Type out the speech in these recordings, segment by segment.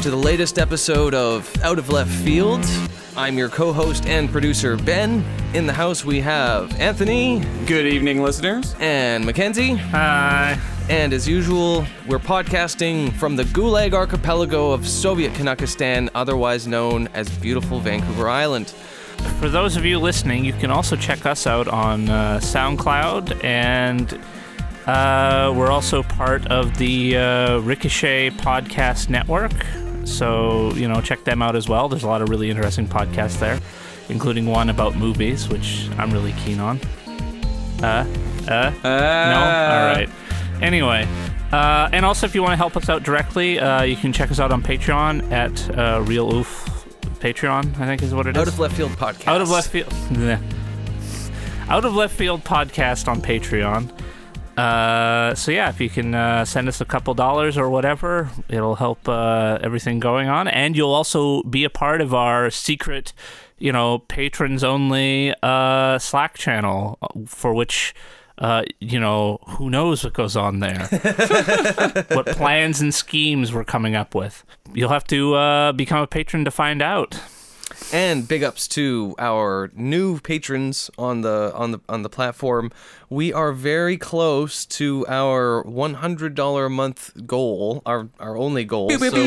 to the latest episode of Out of Left Field. I'm your co-host and producer, Ben. In the house we have Anthony. Good evening, listeners. And Mackenzie. Hi. And as usual, we're podcasting from the Gulag Archipelago of Soviet Kazakhstan, otherwise known as beautiful Vancouver Island. For those of you listening, you can also check us out on SoundCloud, and we're also part of the Ricochet Podcast Network. So, check them out as well. There's a lot of really interesting podcasts there, including one about movies, which I'm really keen on. No? All right. Anyway, and also if you want to help us out directly, you can check us out on Patreon at Real Oof Patreon, I think is what it is. Out of Left Field Podcast. Out of Left Field. Out of Left Field Podcast on Patreon. So yeah, if you can send us a couple dollars or whatever, it'll help everything going on, and you'll also be a part of our secret, patrons only Slack channel, for which who knows what goes on there. What plans and schemes we're coming up with. You'll have to become a patron to find out. And big ups to our new patrons on the platform. We are very close to our $100 a month goal, our only goal.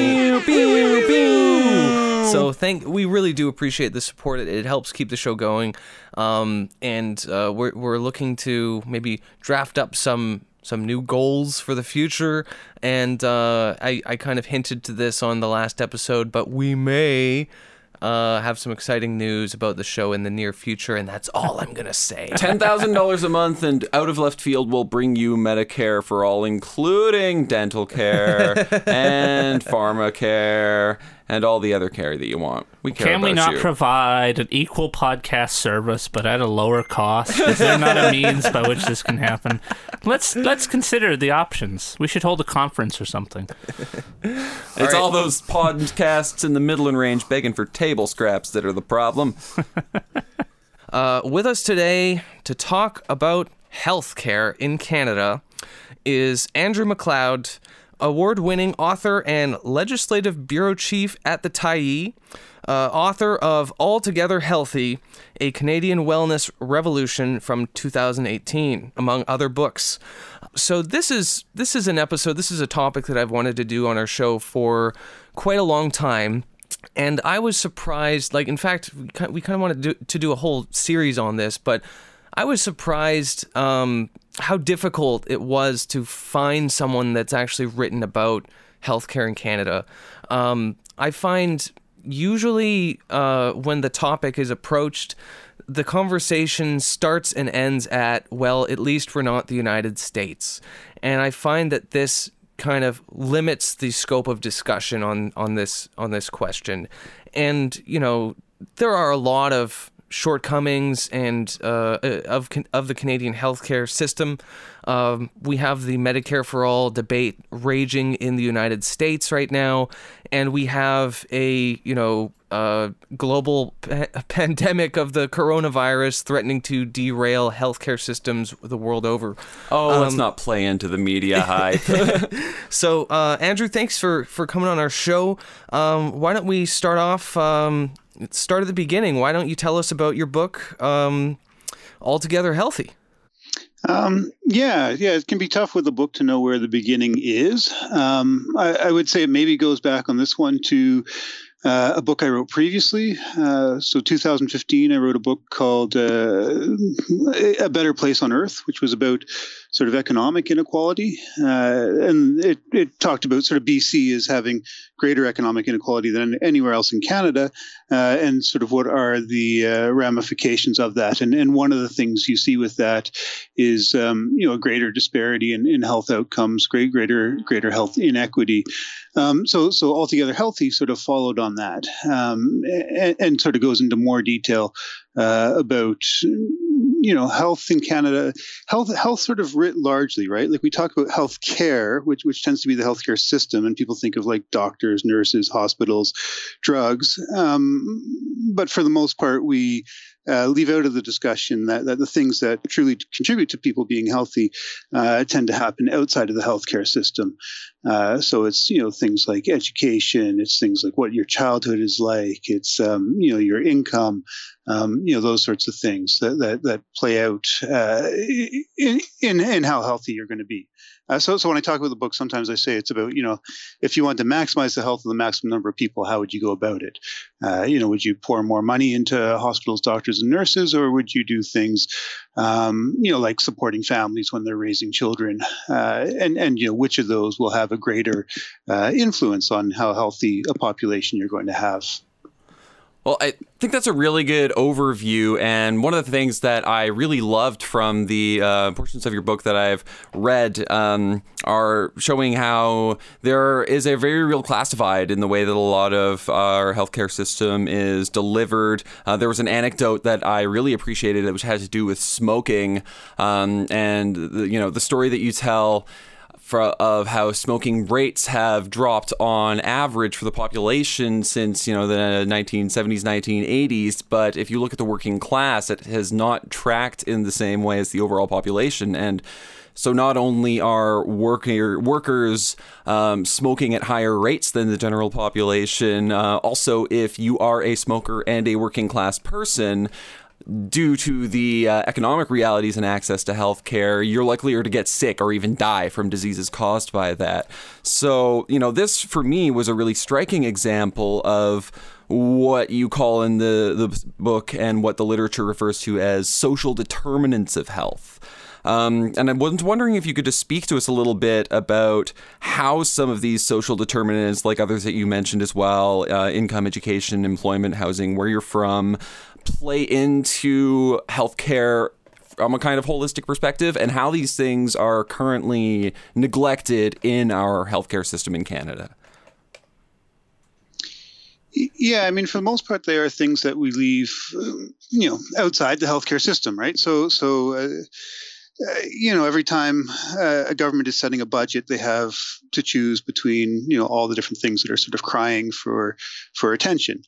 So we really do appreciate the support. It helps keep the show going, and we're looking to maybe draft up some new goals for the future. And I kind of hinted to this on the last episode, but we may have some exciting news about the show in the near future, and that's all I'm going to say. $10,000 a month, and Out of Left Field will bring you Medicare for all, including dental care and pharma care and all the other care that you want. We care Can about we not you. provide an equal podcast service, but at a lower cost? Is there not a means by which this can happen? Let's consider the options. We should hold a conference or something. It's all those podcasts in the Midland Range begging for table scraps that are the problem. With us today to talk about healthcare in Canada is Andrew McLeod, award-winning author and legislative bureau chief at the Tyee, author of Altogether Healthy, A Canadian Wellness Revolution from 2018, among other books. So this is an episode, this is a topic that I've wanted to do on our show for quite a long time. And I was surprised, in fact, we kind of wanted to do a whole series on this, but I was surprised how difficult it was to find someone that's actually written about healthcare in Canada. I find usually when the topic is approached, the conversation starts and ends at, well, at least we're not the United States. And I find that this kind of limits the scope of discussion on this question. And, there are a lot of shortcomings and of the Canadian healthcare system. We have the Medicare for All debate raging in the United States right now, and we have a global pandemic of the coronavirus threatening to derail healthcare systems the world over. Let's not play into the media hype. So, Andrew, thanks for coming on our show. Why don't we start off? Start at the beginning. Why don't you tell us about your book, Altogether Healthy? It can be tough with a book to know where the beginning is. I would say it maybe goes back on this one to a book I wrote previously. So 2015, I wrote a book called A Better Place on Earth, which was about sort of economic inequality. And it talked about sort of BC as having greater economic inequality than anywhere else in Canada, and sort of what are the ramifications of that. And one of the things you see with that is, a greater disparity in health outcomes, greater health inequity. So Altogether Healthy sort of followed on that, and sort of goes into more detail about health in Canada, health sort of writ largely, right? Like we talk about health care, which tends to be the healthcare system, and people think of like doctors, nurses, hospitals, drugs. But for the most part, we leave out of the discussion that the things that truly contribute to people being healthy tend to happen outside of the healthcare system. So it's, things like education, it's things like what your childhood is like, it's, your income, those sorts of things that play out in how healthy you're going to be. So when I talk about the book, sometimes I say it's about, if you want to maximize the health of the maximum number of people, how would you go about it? Would you pour more money into hospitals, doctors, and nurses, or would you do things, like supporting families when they're raising children? And which of those will have a greater influence on how healthy a population you're going to have? Well, I think that's a really good overview, and one of the things that I really loved from the portions of your book that I've read are showing how there is a very real class divide in the way that a lot of our healthcare system is delivered. There was an anecdote that I really appreciated, which had to do with smoking, and the story that you tell of how smoking rates have dropped on average for the population since, the 1970s, 1980s. But if you look at the working class, it has not tracked in the same way as the overall population. And so not only are workers smoking at higher rates than the general population, also if you are a smoker and a working class person, due to the economic realities and access to healthcare, you're likelier to get sick or even die from diseases caused by that. So, this for me was a really striking example of what you call in the book and what the literature refers to as social determinants of health. And I was wondering if you could just speak to us a little bit about how some of these social determinants, like others that you mentioned as well, income, education, employment, housing, where you're from, play into healthcare from a kind of holistic perspective, and how these things are currently neglected in our healthcare system in Canada. Yeah, for the most part, they are things that we leave, outside the healthcare system, right? So every time a government is setting a budget, they have to choose between, all the different things that are sort of crying for attention.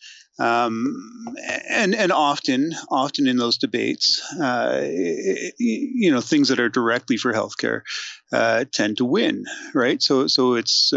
And often in those debates, things that are directly for healthcare tend to win, right? So it's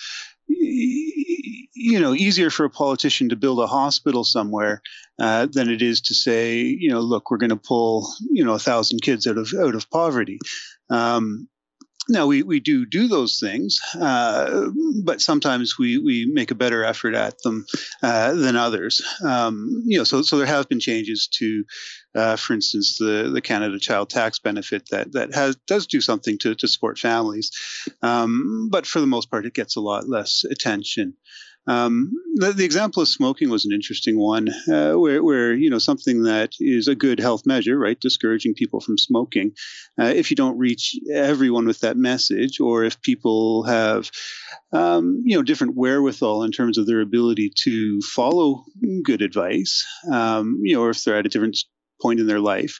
easier for a politician to build a hospital somewhere than it is to say, look, we're going to pull 1,000 kids out of poverty. Now, we do those things, but sometimes we make a better effort at them than others. So there have been changes to, for instance, the Canada Child Tax Benefit that does do something to support families, but for the most part, it gets a lot less attention. The example of smoking was an interesting one, where something that is a good health measure, right, discouraging people from smoking. If you don't reach everyone with that message, or if people have different wherewithal in terms of their ability to follow good advice, or if they're at a different point in their life,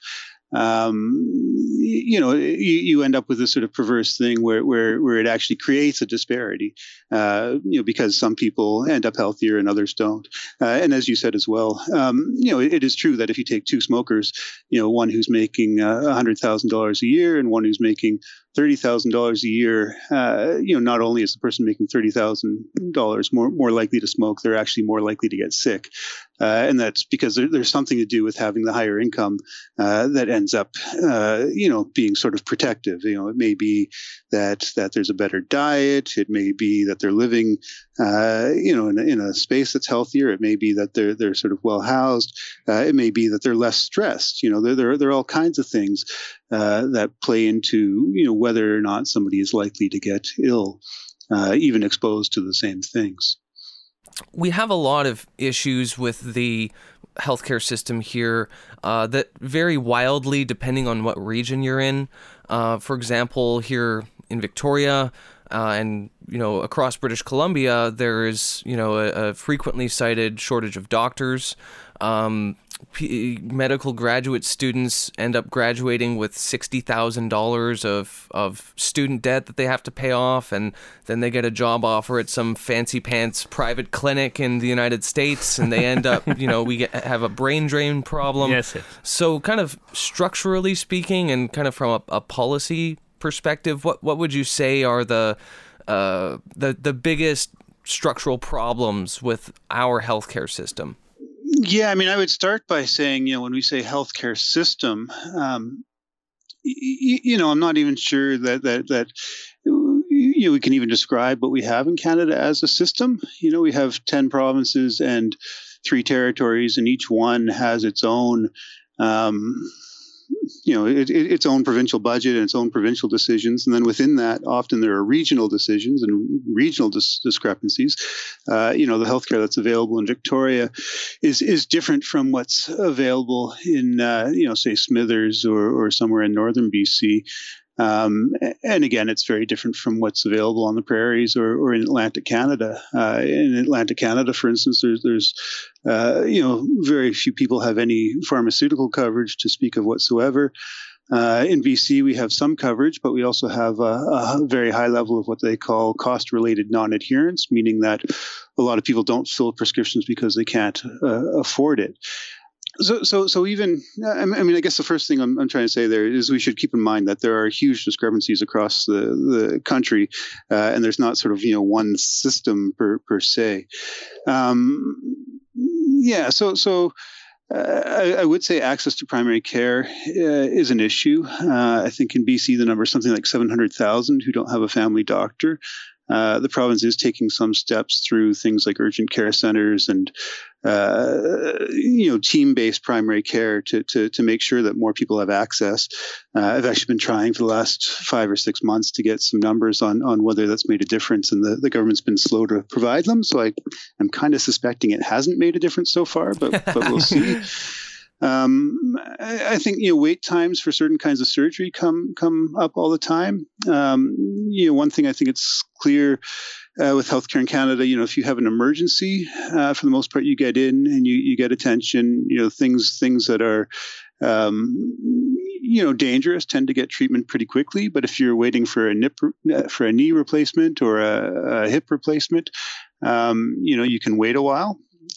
you end up with this sort of perverse thing where it actually creates a disparity, because some people end up healthier and others don't. And as you said as well, it is true that if you take two smokers, one who's making $100,000 a year and one who's making $30,000 a year, not only is the person making $30,000 more likely to smoke, they're actually more likely to get sick. And that's because there's something to do with having the higher income that ends up, being sort of protective. It may be that there's a better diet. It may be that they're living, in a space that's healthier. It may be that they're sort of well housed. It may be that they're less stressed. There are all kinds of things that play into, whether or not somebody is likely to get ill, even exposed to the same things. We have a lot of issues with the healthcare system here that vary wildly depending on what region you're in. For example, here in Victoria and across British Columbia, there is a frequently cited shortage of doctors. Medical graduate students end up graduating with $60,000 of student debt that they have to pay off, and then they get a job offer at some fancy pants private clinic in the United States, and they end up, have a brain drain problem. Yes. So kind of structurally speaking and kind of from a policy perspective, what would you say are the the biggest structural problems with our healthcare system? Yeah, I mean, I would start by saying, when we say healthcare system, I'm not even sure that we can even describe what we have in Canada as a system. We have 10 provinces and 3 territories, and each one has its own its own provincial budget and its own provincial decisions. And then within that, often there are regional decisions and regional discrepancies. The healthcare that's available in Victoria is different from what's available in, say Smithers or somewhere in northern BC. And again, it's very different from what's available on the prairies or in Atlantic Canada. In Atlantic Canada, for instance, there's very few people have any pharmaceutical coverage to speak of whatsoever. In BC, we have some coverage, but we also have a very high level of what they call cost-related non-adherence, meaning that a lot of people don't fill prescriptions because they can't afford it. So even, I guess the first thing I'm trying to say there is we should keep in mind that there are huge discrepancies across the country, and there's not sort of, one system per se. I would say access to primary care is an issue. I think in BC, the number is something like 700,000 who don't have a family doctor. The province is taking some steps through things like urgent care centers and, team-based primary care to make sure that more people have access. I've actually been trying for the last 5 or 6 months to get some numbers on whether that's made a difference, and the government's been slow to provide them. So I'm kind of suspecting it hasn't made a difference so far, but we'll see. I think wait times for certain kinds of surgery come up all the time. One thing I think it's clear with healthcare in Canada, if you have an emergency, for the most part you get in and you get attention. Things that are dangerous tend to get treatment pretty quickly. But if you're waiting for a knee replacement or a hip replacement, you can wait a while.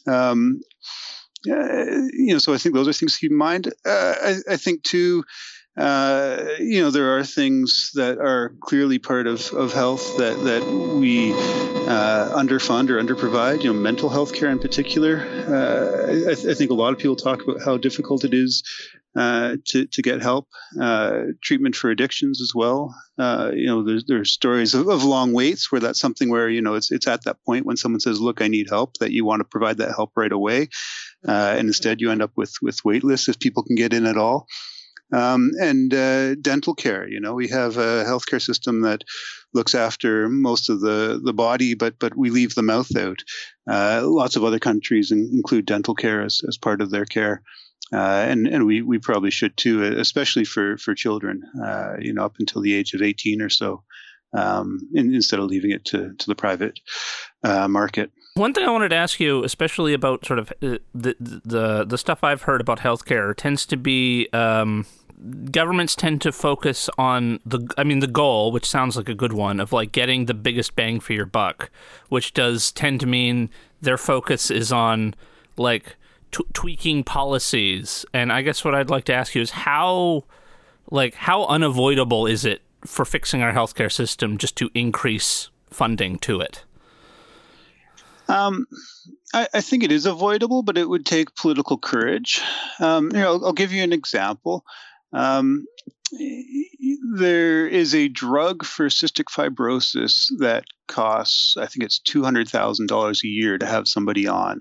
So I think those are things to keep in mind. I think too, there are things that are clearly part of health that we underfund or underprovide. Mental health care in particular. I think a lot of people talk about how difficult it is to get help. Treatment for addictions as well. There's stories of long waits where that's something where it's at that point when someone says, "Look, I need help," that you want to provide that help right away, and instead you end up with wait lists if people can get in at all. And dental care. We have a healthcare system that looks after most of the body, but we leave the mouth out. Lots of other countries include dental care as part of their care. And we probably should too, especially for children, up until the age of 18 or so, instead of leaving it to the private market. One thing I wanted to ask you, especially about sort of the stuff I've heard about healthcare, tends to be governments tend to focus on the goal, which sounds like a good one, of like getting the biggest bang for your buck, which does tend to mean their focus is on like tweaking policies. And I guess what I'd like to ask you is how unavoidable is it for fixing our healthcare system just to increase funding to it? I think it is avoidable, but it would take political courage. I'll give you an example. There is a drug for cystic fibrosis that costs, I think it's $200,000 a year to have somebody on.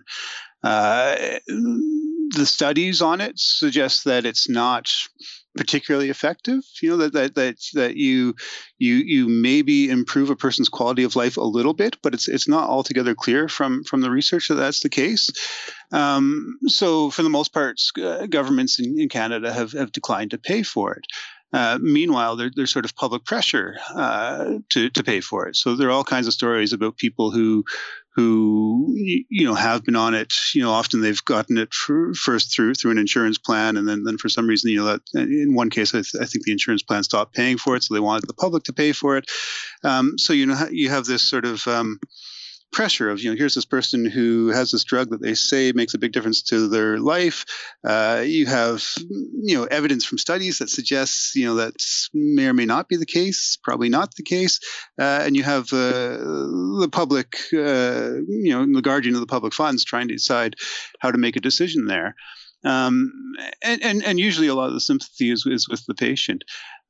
The studies on it suggest that it's not particularly effective. That you maybe improve a person's quality of life a little bit, but it's not altogether clear from the research that that's the case. So for the most part, governments in Canada have declined to pay for it. Meanwhile, there's sort of public pressure to pay for it. So there are all kinds of stories about people who have been on it. Often they've gotten it first through an insurance plan, and then for some reason, that in one case, I think the insurance plan stopped paying for it, so they wanted the public to pay for it. So you have this sort of pressure of, here's this person who has this drug that they say makes a big difference to their life. You have, evidence from studies that suggests, that may or may not be the case, probably not the case. And you have the public, the guardian of the public funds trying to decide how to make a decision there. And usually a lot of the sympathy is with the patient.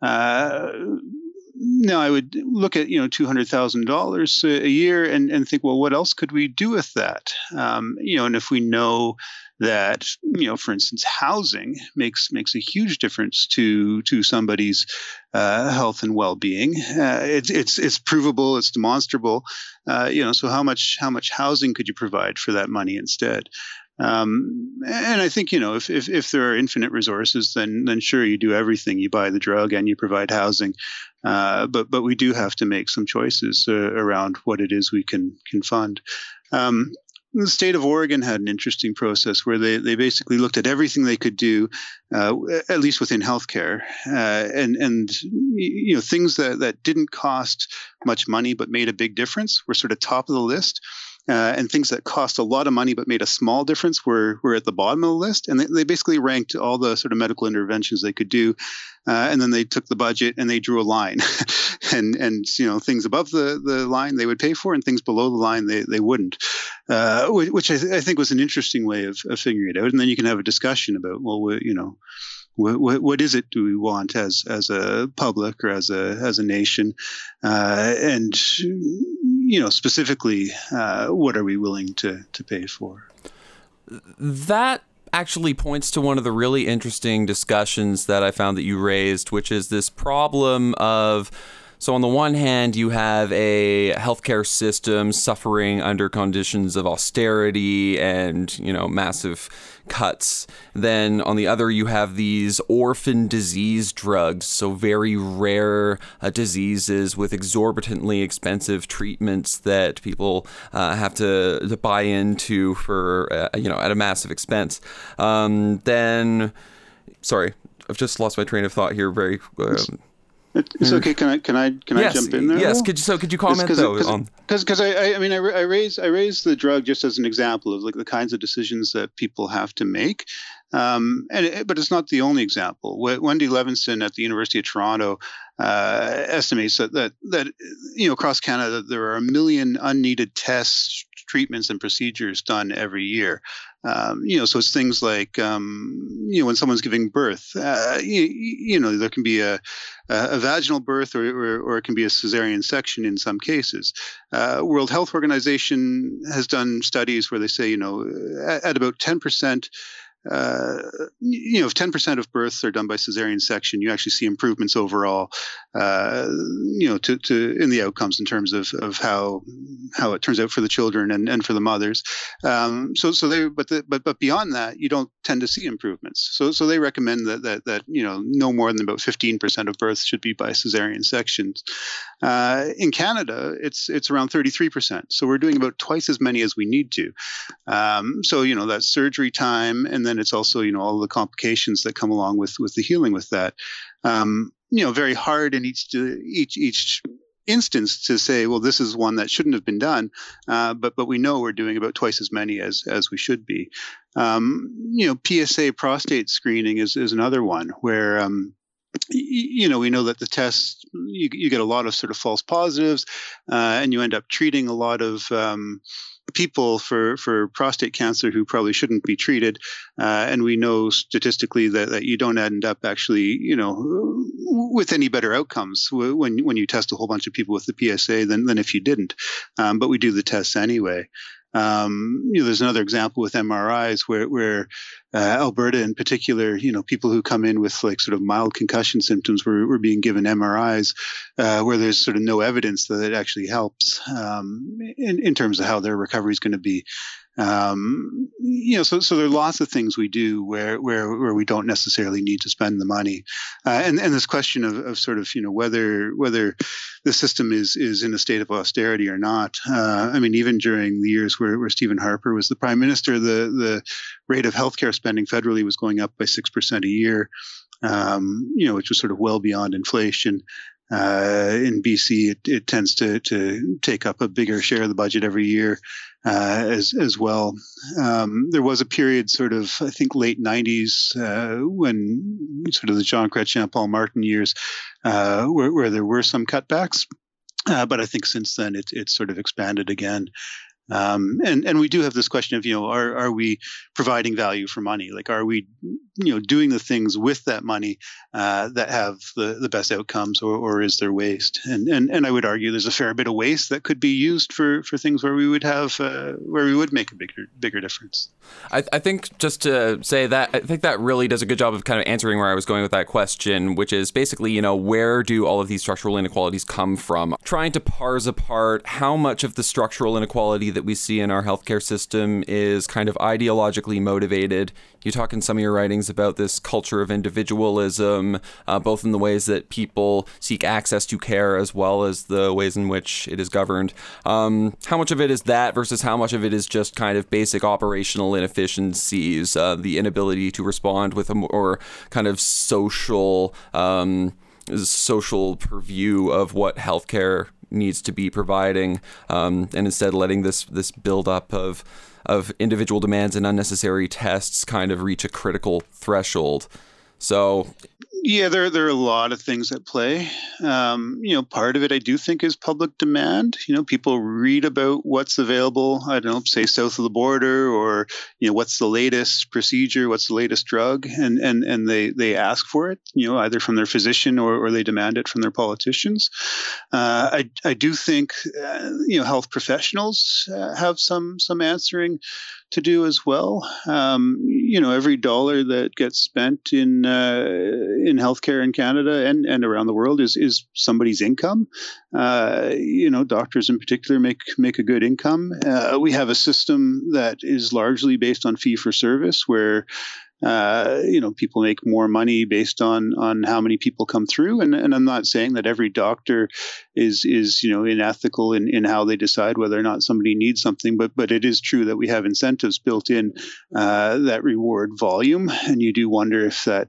Now, I would look at $200,000 a year and think, well, what else could we do with that? And if we know that for instance, housing makes a huge difference to somebody's health and well-being. It's provable, it's demonstrable. So how much housing could you provide for that money instead? And I think, if there are infinite resources, then sure, you do everything. You buy the drug and you provide housing. But we do have to make some choices around what it is we can fund. The state of Oregon had an interesting process where they basically looked at everything they could do, at least within healthcare, and things that didn't cost much money but made a big difference were sort of top of the list. And things that cost a lot of money but made a small difference were at the bottom of the list. And they basically ranked all the sort of medical interventions they could do. And then they took the budget and they drew a line. and things above the line they would pay for, and things below the line they wouldn't. Which I think was an interesting way of figuring it out. And then you can have a discussion about, well, what is it do we want as a public or as a nation, and specifically, what are we willing to pay for? That actually points to one of the really interesting discussions that I found that you raised, which is this problem of, so on the one hand, you have a healthcare system suffering under conditions of austerity and, massive cuts. Then on the other, you have these orphan disease drugs, so very rare diseases with exorbitantly expensive treatments that people have to buy into for, at a massive expense. Then, sorry, I've just lost my train of thought here. It's okay. Can I jump in there? Yes. Could you comment though? Because I raised the drug just as an example of like the kinds of decisions that people have to make. But it's not the only example. Wendy Levinson at the University of Toronto estimates that across Canada there are 1 million unneeded tests, treatments, and procedures done every year. So it's things like when someone's giving birth, there can be a vaginal birth or it can be a cesarean section in some cases. World Health Organization has done studies where they say, at about 10%. If 10% of births are done by cesarean section, you actually see improvements overall, to in the outcomes in terms of how it turns out for the children and for the mothers. But beyond that, you don't tend to see improvements. So they recommend that no more than about 15% of births should be by cesarean sections. In Canada, it's around 33%. So we're doing about twice as many as we need to. That's surgery time, and then it's also all the complications that come along with the healing with that. Very hard in each instance to say, well, this is one that shouldn't have been done, but we know we're doing about twice as many as we should be. PSA prostate screening is another one where we know that the test, you get a lot of sort of false positives, and you end up treating a lot of people for prostate cancer who probably shouldn't be treated. And we know statistically that you don't end up actually, with any better outcomes when you test a whole bunch of people with the PSA than if you didn't. But we do the tests anyway. There's another example with MRIs where Alberta in particular, people who come in with like sort of mild concussion symptoms were being given MRIs where there's sort of no evidence that it actually helps in terms of how their recovery is going to be. So there are lots of things we do where we don't necessarily need to spend the money. And this question of sort of, whether the system is in a state of austerity or not. Even during the years where Stephen Harper was the prime minister, the rate of healthcare spending federally was going up by 6% a year, which was sort of well beyond inflation. In BC, it tends to take up a bigger share of the budget every year as well. There was a period, sort of, I think, late 90s, when sort of the Jean Chrétien, Paul Martin years, where there were some cutbacks. But I think since then it's sort of expanded again. And we do have this question of, are we providing value for money? Like, are we, doing the things with that money that have the best outcomes, or is there waste? And I would argue there's a fair bit of waste that could be used for things where we would have where we would make a bigger difference. I think, just to say that, I think that really does a good job of kind of answering where I was going with that question, which is basically, where do all of these structural inequalities come from? Trying to parse apart how much of the structural inequality that we see in our healthcare system is kind of ideologically motivated. You talk in some of your writings about this culture of individualism, both in the ways that people seek access to care as well as the ways in which it is governed. How much of it is that versus how much of it is just kind of basic operational inefficiencies, the inability to respond with a more kind of social purview of what healthcare needs to be providing, and instead letting this build up of individual demands and unnecessary tests kind of reach a critical threshold. So yeah, there are a lot of things at play. Part of it I do think is public demand. People read about what's available, I don't know, say south of the border, or, what's the latest procedure, what's the latest drug, and they ask for it, either from their physician or they demand it from their politicians. I do think, health professionals have some answering to do as well. Every dollar that gets spent in healthcare in Canada and around the world is somebody's income. Doctors in particular make a good income. We have a system that is largely based on fee for service, where people make more money based on how many people come through. And I'm not saying that every doctor is unethical in how they decide whether or not somebody needs something, but it is true that we have incentives built in that reward volume. And you do wonder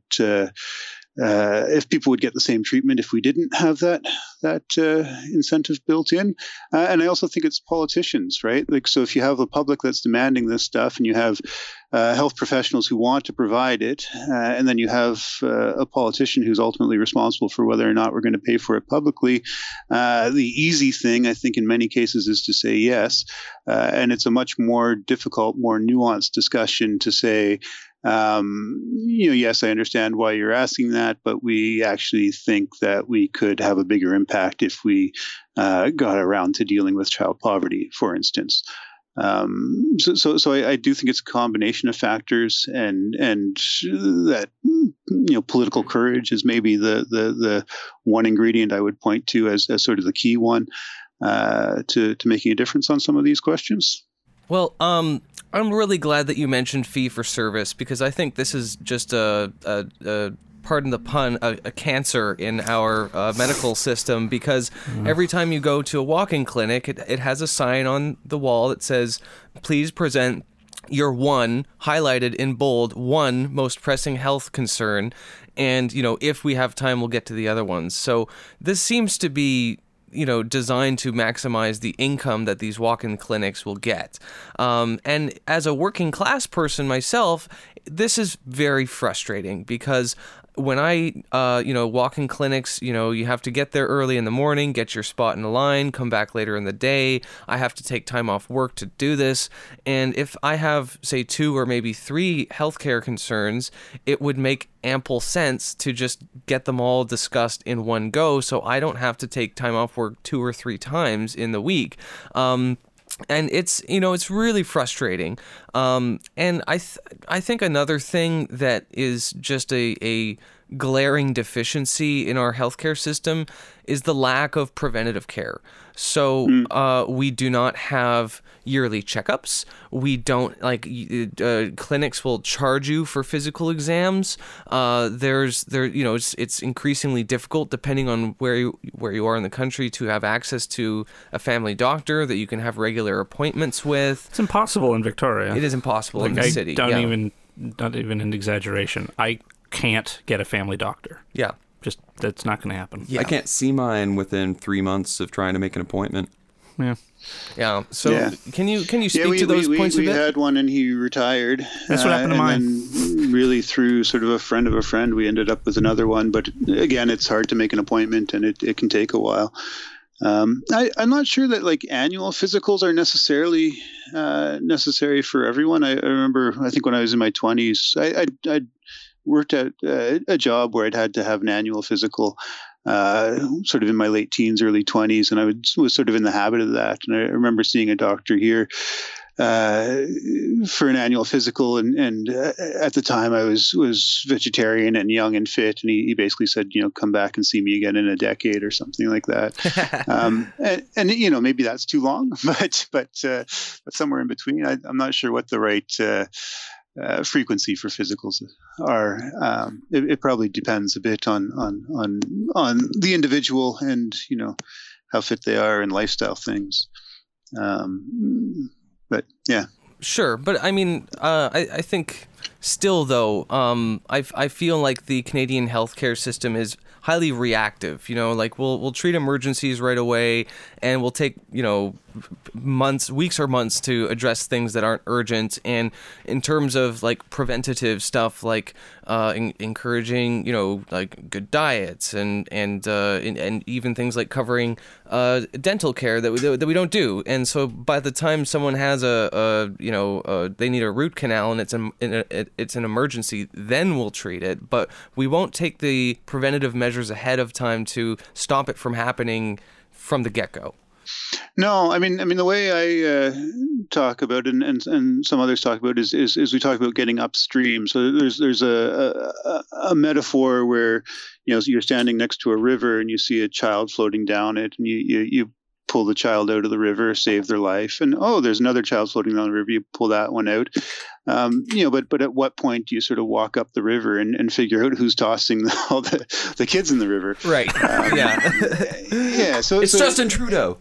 if people would get the same treatment if we didn't have that incentive built in. And I also think it's politicians, right? Like, so if you have a public that's demanding this stuff, and you have health professionals who want to provide it, and then you have a politician who's ultimately responsible for whether or not we're going to pay for it publicly, the easy thing, I think, in many cases is to say yes. And it's a much more difficult, more nuanced discussion to say, yes, I understand why you're asking that, but we actually think that we could have a bigger impact if we got around to dealing with child poverty, for instance. So I do think it's a combination of factors, and that political courage is maybe the one ingredient I would point to as sort of the key one to making a difference on some of these questions. Well, I'm really glad that you mentioned fee for service, because I think this is just a pardon the pun, a cancer in our medical system, because every time you go to a walk-in clinic, it has a sign on the wall that says, please present your one, highlighted in bold, one most pressing health concern, and, if we have time, we'll get to the other ones. So this seems to be designed to maximize the income that these walk-in clinics will get. And as a working class person myself, this is very frustrating, because when I, walk in clinics, you have to get there early in the morning, get your spot in the line, come back later in the day. I have to take time off work to do this. And if I have, say, 2 or maybe 3 healthcare concerns, it would make ample sense to just get them all discussed in one go, so I don't have to take time off work 2 or 3 times in the week. And it's, it's really frustrating. And I think another thing that is just a glaring deficiency in our healthcare system is the lack of preventative care. So we do not have yearly checkups. We don't, clinics will charge you for physical exams. It's increasingly difficult, depending on where you are in the country, to have access to a family doctor that you can have regular appointments with. It's impossible in Victoria. It is impossible in the city. Not even an exaggeration. I can't get a family doctor. Yeah. Just that's not going to happen. Yeah. I can't see mine within 3 months of trying to make an appointment. Yeah. Yeah. So can you speak to those points we a bit? We had one and he retired. That's what happened to mine. And then really through sort of a friend of a friend, we ended up with another one. But again, it's hard to make an appointment and it can take a while. I'm not sure that like annual physicals are necessarily necessary for everyone. I remember, I think when I was in my 20s, I worked at a job where I'd had to have an annual physical sort of in my late teens, early 20s, and I was sort of in the habit of that. And I remember seeing a doctor here for an annual physical, and at the time I was vegetarian and young and fit, and he basically said, come back and see me again in a decade or something like that. And maybe that's too long, but somewhere in between. I'm not sure what the right frequency for physicals are. It probably depends a bit on the individual and how fit they are and lifestyle things. But yeah, sure. But I mean, I think still though, I feel like the Canadian healthcare system is highly reactive. Like we'll treat emergencies right away, and we'll take weeks or months to address things that aren't urgent. And in terms of like preventative stuff, like encouraging like good diets and even things like covering dental care that we don't do. And so by the time someone has they need a root canal and it's an emergency, then we'll treat it. But we won't take the preventative measures ahead of time to stop it from happening from the get-go. No, I mean the way I talk about it, and some others talk about it, is we talk about getting upstream. So there's a metaphor where you're standing next to a river and you see a child floating down it, and you pull the child out of the river, save their life, and there's another child floating down the river, you pull that one out. But at what point do you sort of walk up the river and figure out who's tossing all the kids in the river? Right. Yeah. So it's Justin Trudeau.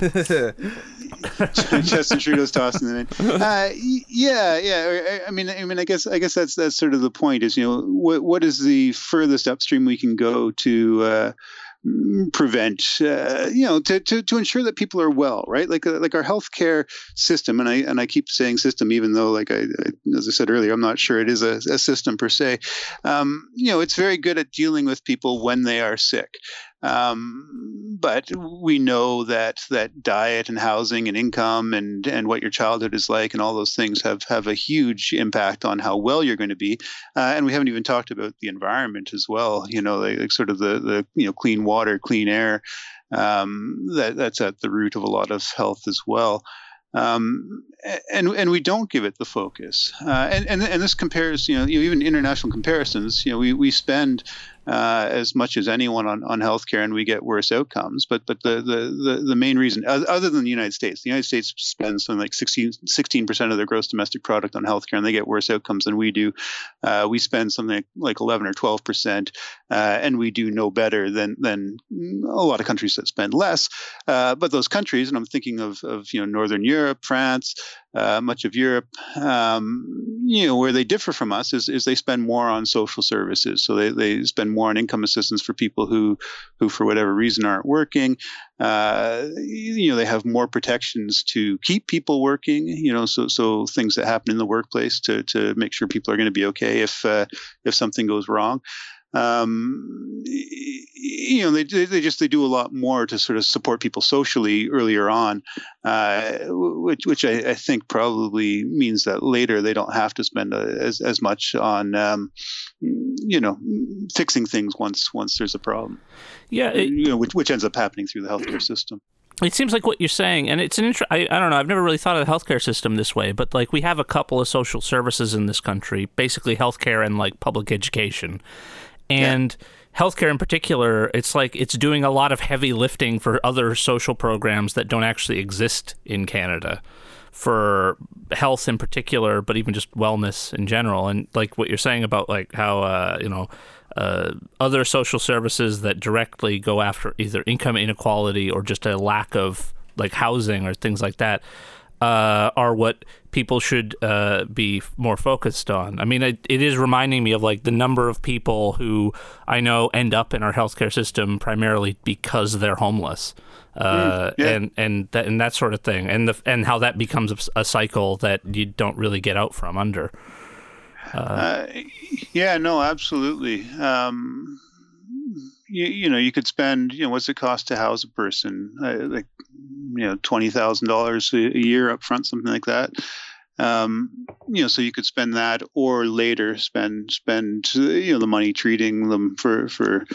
Justin Trudeau's tossing them in. Yeah. I mean, I guess that's sort of the point. Is what is the furthest upstream we can go to prevent, to ensure that people are well, right? Like our healthcare system, and I keep saying system, even though, like as I said earlier, I'm not sure it is a system per se. It's very good at dealing with people when they are sick. But we know that diet and housing and income and what your childhood is like and all those things have a huge impact on how well you're going to be. And we haven't even talked about the environment as well. Like sort of the clean water, clean air. That's at the root of a lot of health as well. And we don't give it the focus. And this compares, even international comparisons. We spend as much as anyone on healthcare, and we get worse outcomes. But the main reason, other than the United States spends something like 16% of their gross domestic product on healthcare, and they get worse outcomes than we do. We spend something like 11 or 12%, and we do no better than a lot of countries that spend less. But those countries, and I'm thinking of Northern Europe, France, much of Europe, where they differ from us is they spend more on social services. So they spend more on income assistance for people who for whatever reason aren't working. They have more protections to keep people working. So things that happen in the workplace to make sure people are going to be okay if something goes wrong. They do a lot more to sort of support people socially earlier on, which I think probably means that later they don't have to spend as much on fixing things once there's a problem. Yeah, which ends up happening through the healthcare system. It seems like what you're saying, and it's I don't know, I've never really thought of the healthcare system this way, but like we have a couple of social services in this country, basically healthcare and like public education. And healthcare in particular, it's like it's doing a lot of heavy lifting for other social programs that don't actually exist in Canada, for health in particular, but even just wellness in general. And like what you're saying about like how other social services that directly go after either income inequality or just a lack of like housing or things like that. are what people should be more focused on. I mean, it is reminding me of like the number of people who I know end up in our healthcare system primarily because they're homeless, and that sort of thing, and how that becomes a cycle that you don't really get out from under. No, absolutely. You could spend, what's it cost to house a person? $20,000 a year up front, something like that. So you could spend that, or later spend the money treating them for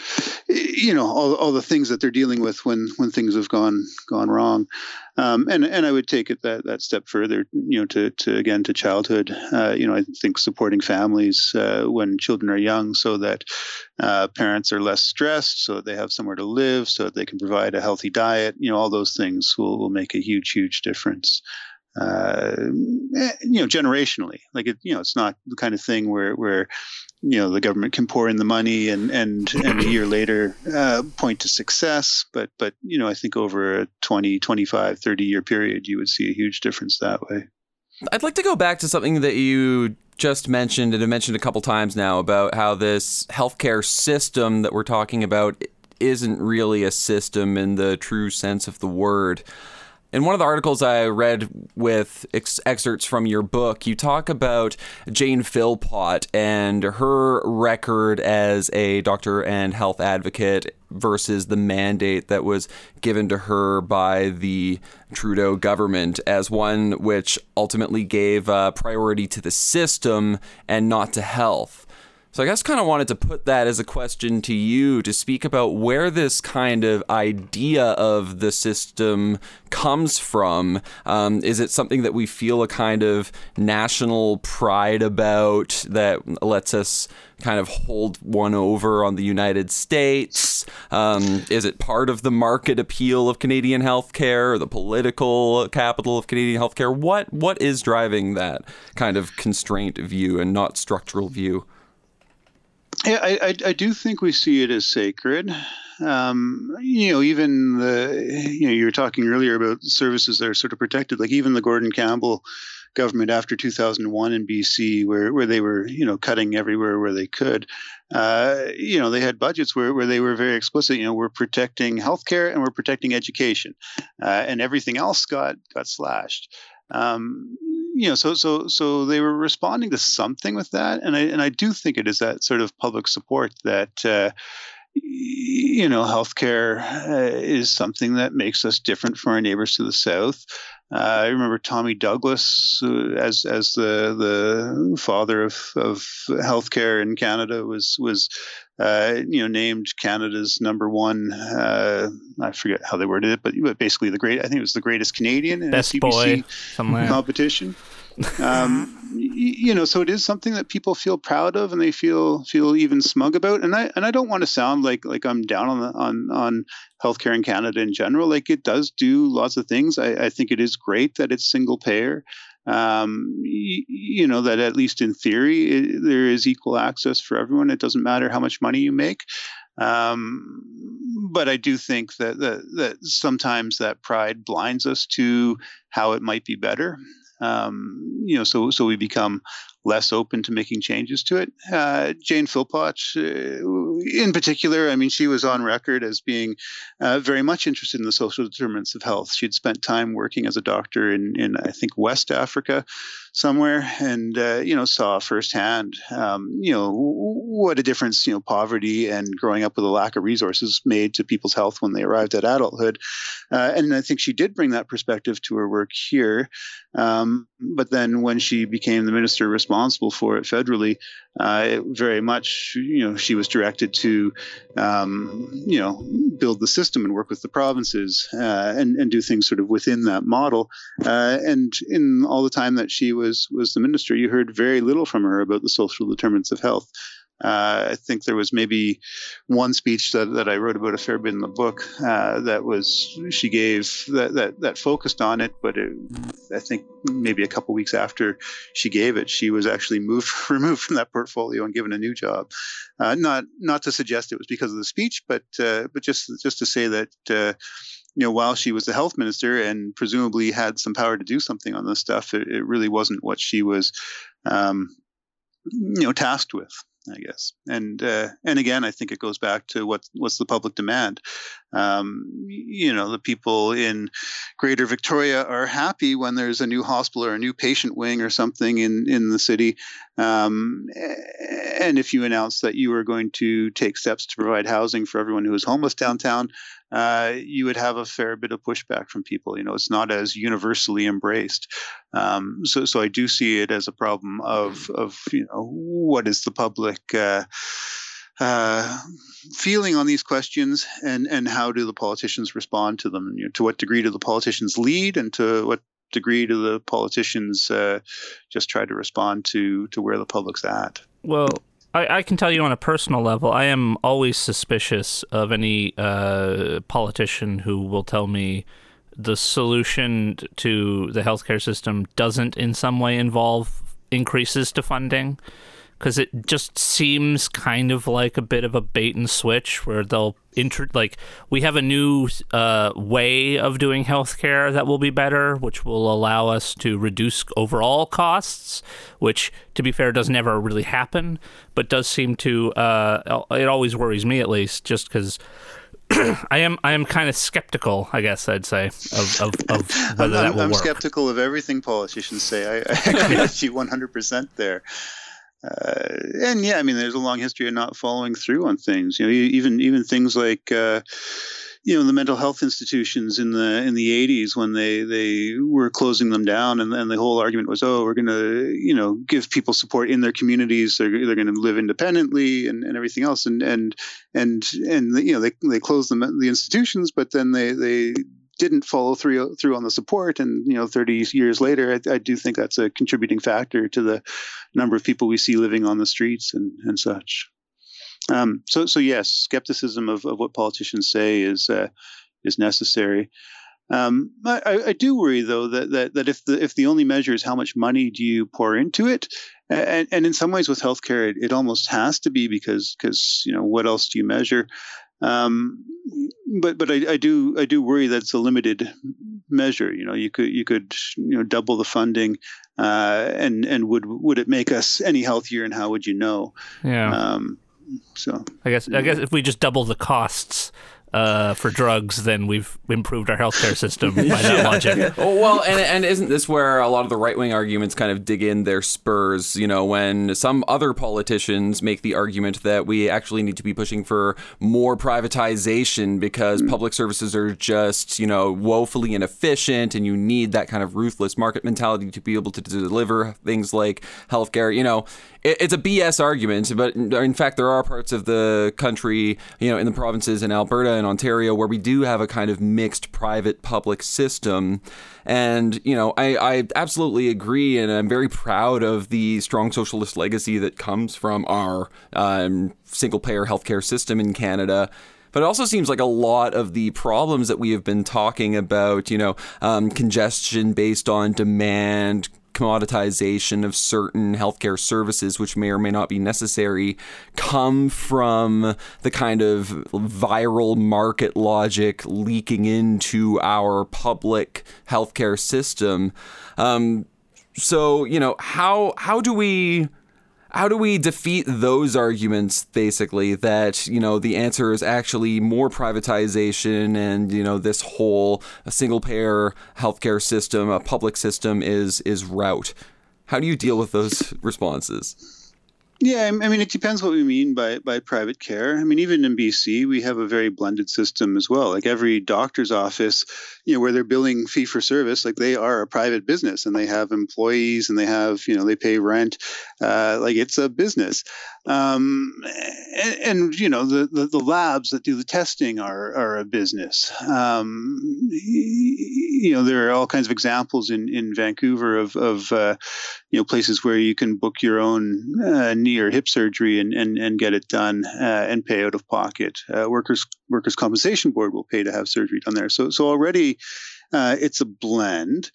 all the things that they're dealing with when things have gone wrong. And I would take it that step further, to childhood. I think supporting families when children are young, so that parents are less stressed, so that they have somewhere to live, so that they can provide a healthy diet. All those things will make a huge difference. Generationally, like it's not the kind of thing where the government can pour in the money and a year later point to success, but I think over a 20, 25, 30 year period, you would see a huge difference that way. I'd like to go back to something that you just mentioned, and have mentioned a couple times now, about how this healthcare system that we're talking about isn't really a system in the true sense of the word. In one of the articles I read with excerpts from your book, you talk about Jane Philpott and her record as a doctor and health advocate versus the mandate that was given to her by the Trudeau government as one which ultimately gave priority to the system and not to health. So I guess kind of wanted to put that as a question to you, to speak about where this kind of idea of the system comes from. Is it something that we feel a kind of national pride about that lets us kind of hold one over on the United States? Is it part of the market appeal of Canadian healthcare, or the political capital of Canadian healthcare? What is driving that kind of constraint view and not structural view? Yeah, I do think we see it as sacred. Even you were talking earlier about services that are sort of protected, like even the Gordon Campbell government after 2001 in BC, where they were, cutting everywhere where they could. They had budgets where they were very explicit. We're protecting healthcare and we're protecting education, and everything else got slashed. So they were responding to something with that, and I do think it is that sort of public support that healthcare is something that makes us different from our neighbors to the south. I remember Tommy Douglas, as the father of healthcare in Canada, was named Canada's number one. I forget how they worded it, but basically I think it was the greatest Canadian in best a CBC boy, competition. So it is something that people feel proud of, and they feel even smug about. And I don't want to sound like I'm down on healthcare in Canada in general. Like, it does do lots of things. I think it is great that it's single payer. That at least in theory, there is equal access for everyone. It doesn't matter how much money you make. But I do think that sometimes that pride blinds us to how it might be better. So we become less open to making changes to it. Jane Philpott, in particular, I mean, she was on record as being very much interested in the social determinants of health. She'd spent time working as a doctor in I think, West Africa somewhere, and, saw firsthand, what a difference, poverty and growing up with a lack of resources made to people's health when they arrived at adulthood. And I think she did bring that perspective to her work here. But then when she became the minister responsible for it federally, very much, she was directed to, build the system and work with the provinces and do things sort of within that model. And in all the time that she was the minister, you heard very little from her about the social determinants of health. I think there was maybe one speech that I wrote about a fair bit in the book she gave that focused on it, but I think maybe a couple weeks after she gave it, she was actually removed from that portfolio and given a new job. Not to suggest it was because of the speech, but just to say that while she was the health minister and presumably had some power to do something on this stuff, it really wasn't what she was tasked with, I guess. And again, I think it goes back to what's the public demand. The people in Greater Victoria are happy when there's a new hospital or a new patient wing or something in the city. And if you announce that you are going to take steps to provide housing for everyone who is homeless downtown, you would have a fair bit of pushback from people. It's not as universally embraced. So I do see it as a problem of what is the public feeling on these questions, and how do the politicians respond to them? To what degree do the politicians lead, and to what degree do the politicians just try to respond to where the public's at? Well, I can tell you on a personal level, I am always suspicious of any politician who will tell me the solution to the healthcare system doesn't in some way involve increases to funding, because it just seems kind of like a bit of a bait and switch where they'll we have a new way of doing healthcare that will be better, which will allow us to reduce overall costs, which, to be fair, doesn't ever really happen, but does seem to. It always worries me, at least, just because I am kind of skeptical, I guess I'd say, of whether that will work. I'm skeptical of everything politicians say. I agree with you 100% there. And yeah, I mean, there's a long history of not following through on things. Even things like the mental health institutions in the 80s when they were closing them down, and the whole argument was, we're going to give people support in their communities. They're going to live independently and everything else. And they closed the institutions, but then they didn't follow through on the support, and 30 years later, I do think that's a contributing factor to the number of people we see living on the streets and such. So yes, skepticism of what politicians say is necessary. I do worry, though, that if the only measure is how much money do you pour into it, and in some ways with healthcare, it almost has to be because what else do you measure? But I do worry that it's a limited measure. You could double the funding, and would it make us any healthier, and how would you know? Yeah. So I guess if we just double the costs for drugs, then we've improved our healthcare system by that logic. Well, and isn't this where a lot of the right-wing arguments kind of dig in their spurs, when some other politicians make the argument that we actually need to be pushing for more privatization because public services are just, woefully inefficient, and you need that kind of ruthless market mentality to be able to deliver things like healthcare. It's a BS argument, but in fact, there are parts of the country, in the provinces in Alberta and Ontario where we do have a kind of mixed private-public system. And, I absolutely agree, and I'm very proud of the strong socialist legacy that comes from our single-payer healthcare system in Canada. But it also seems like a lot of the problems that we have been talking about, congestion based on demand, commoditization of certain healthcare services, which may or may not be necessary, come from the kind of viral market logic leaking into our public healthcare system. So, how do we defeat those arguments, basically, that, the answer is actually more privatization and, this whole single-payer healthcare system, a public system is route? How do you deal with those responses? Yeah, I mean, it depends what we mean by private care. I mean, even in BC, we have a very blended system as well. Like every doctor's office, where they're billing fee for service, like they are a private business, and they have employees, and they have, they pay rent. Like it's a business. And and you know, the labs that do the testing are a business. You know, there are all kinds of examples in Vancouver of you know, places where you can book your own knee or hip surgery and get it done and pay out of pocket. Workers' Compensation Board will pay to have surgery done there. So already it's a blend.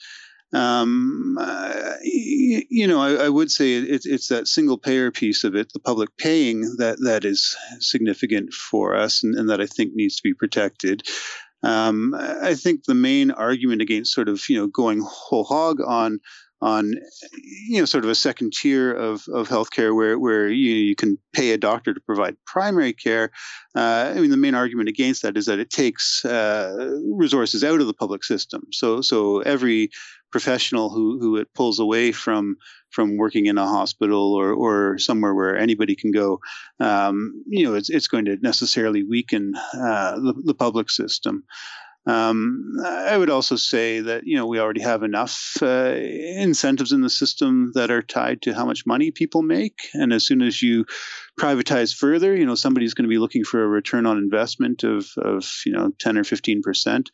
You know, I would say it's that single payer piece of it, the public paying, that is significant for us, and that I think needs to be protected. I think the main argument against sort of, you know, going whole hog on you know, sort of a second tier of healthcare where you can pay a doctor to provide primary care. I mean, the main argument against that is that it takes resources out of the public system. So every professional who it pulls away from working in a hospital or somewhere where anybody can go, you know, it's going to necessarily weaken the public system. I would also say that, you know, we already have enough incentives in the system that are tied to how much money people make. And as soon as you privatize further, you know, somebody's going to be looking for a return on investment of you know, 10 or 15%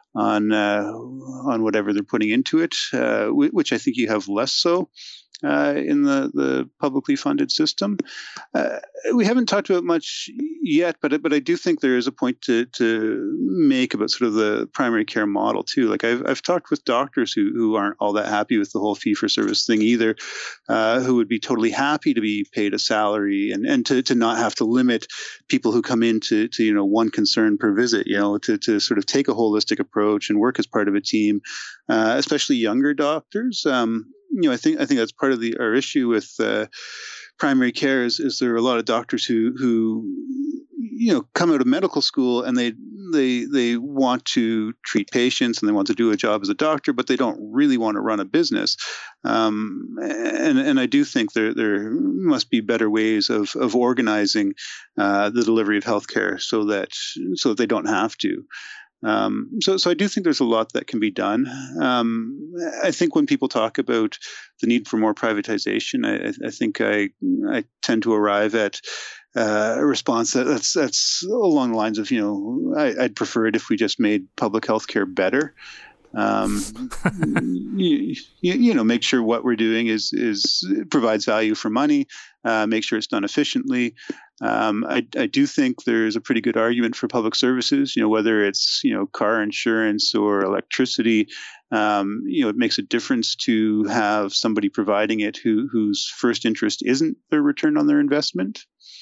on whatever they're putting into it, which I think you have less so in the publicly funded system. We haven't talked about much yet, but I do think there is a point to make about sort of the primary care model too. Like I've talked with doctors who aren't all that happy with the whole fee-for-service thing either, who would be totally happy to be paid a salary and to not have to limit people who come in to you know, one concern per visit, you know, to sort of take a holistic approach and work as part of a team, especially younger doctors. You know, I think that's part of our issue with primary care is there are a lot of doctors who you know, come out of medical school and they want to treat patients and they want to do a job as a doctor, but they don't really want to run a business. And I do think there must be better ways of organizing the delivery of healthcare so that they don't have to. So I do think there's a lot that can be done. I think when people talk about the need for more privatization, I think I tend to arrive at a response that's along the lines of, you know, I'd prefer it if we just made public health care better. You know, make sure what we're doing is provides value for money, make sure it's done efficiently. I do think there's a pretty good argument for public services, you know, whether it's, you know, car insurance or electricity. You know, it makes a difference to have somebody providing it whose first interest isn't their return on their investment.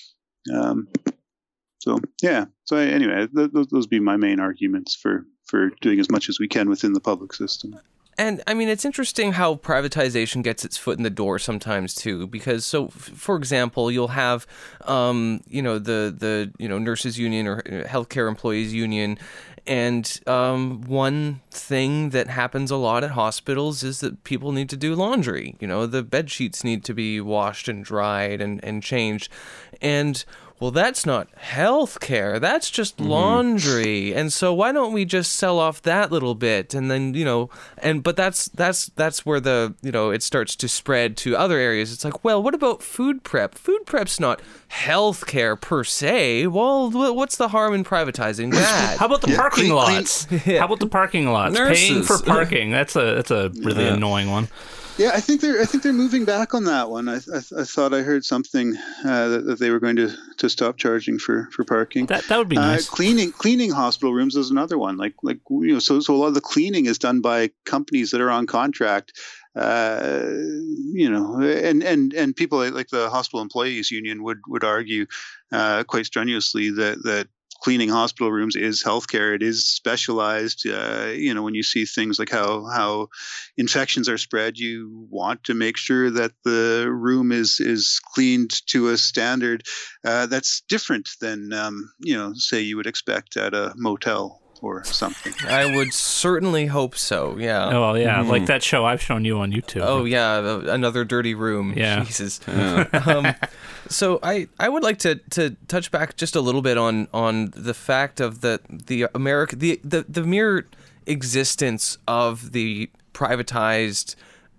So anyway, those would be my main arguments for doing as much as we can within the public system. And I mean, it's interesting how privatization gets its foot in the door sometimes too, because for example, you'll have, you know, the you know, nurses union or healthcare employees union. And one thing that happens a lot at hospitals is that people need to do laundry. You know, the bed sheets need to be washed and dried and changed. And well, that's not health care. That's just laundry. And so why don't we just sell off that little bit? And then, you know, but that's where the, you know, it starts to spread to other areas. It's like, well, what about food prep? Food prep's not health care per se. Well, what's the harm in privatizing that? How about the parking lots? How about the parking lots? Nurses. Paying for parking. That's a really annoying one. Yeah, I think they're moving back on that one. I thought I heard something that they were going to stop charging for parking. That would be nice. Cleaning hospital rooms is another one. Like you know, so a lot of the cleaning is done by companies that are on contract. You know, and people like the hospital employees union would argue quite strenuously that cleaning hospital rooms is healthcare. It is specialized. You know, when you see things like how infections are spread, you want to make sure that the room is cleaned to a standard that's different than, you know, say you would expect at a motel or something. I would certainly hope so, yeah. Oh, well, yeah, like that show I've shown you on YouTube. Oh, yeah, Another Dirty Room. Yeah. Jesus. So I would like to touch back just a little bit on the fact of the mere existence of the privatized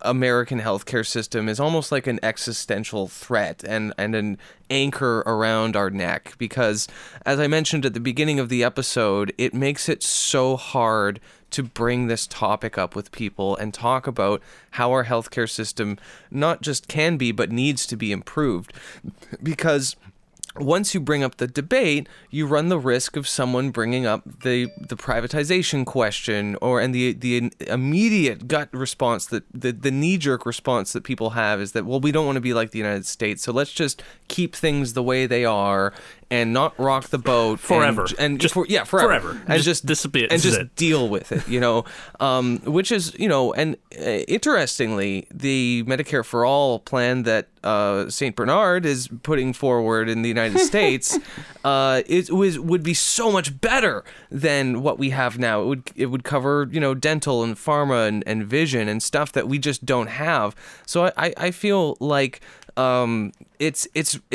American healthcare system is almost like an existential threat and an anchor around our neck, because as I mentioned at the beginning of the episode, it makes it so hard to bring this topic up with people and talk about how our healthcare system not just can be, but needs to be improved. Because once you bring up the debate, you run the risk of someone bringing up the privatization question, and the immediate gut response, that the knee-jerk response that people have is that, well, we don't want to be like the United States, so let's just keep things the way they are and not rock the boat forever. Forever. And just disappear and just deal with it, which is, and interestingly, the Medicare for All plan that St. Bernard is putting forward in the United States would be so much better than what we have now. It would cover, dental and pharma and vision and stuff that we just don't have. So I feel like it's